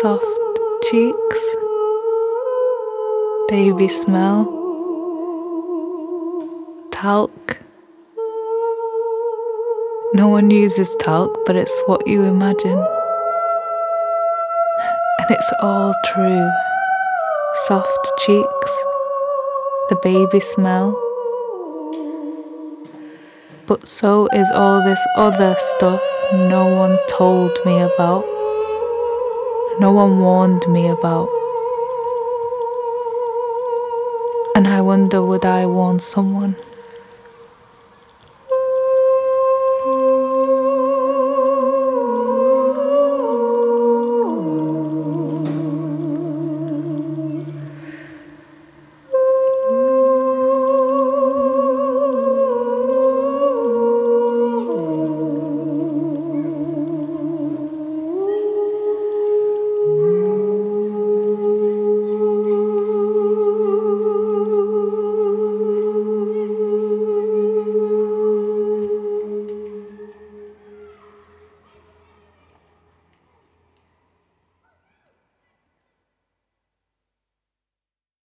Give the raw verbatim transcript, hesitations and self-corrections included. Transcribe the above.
soft cheeks, baby smell, talc. No one uses talc, but it's what you imagine. And it's all true. Soft cheeks, the baby smell. But so is all this other stuff no one told me about. No one warned me about. And I wonder, would I warn someone?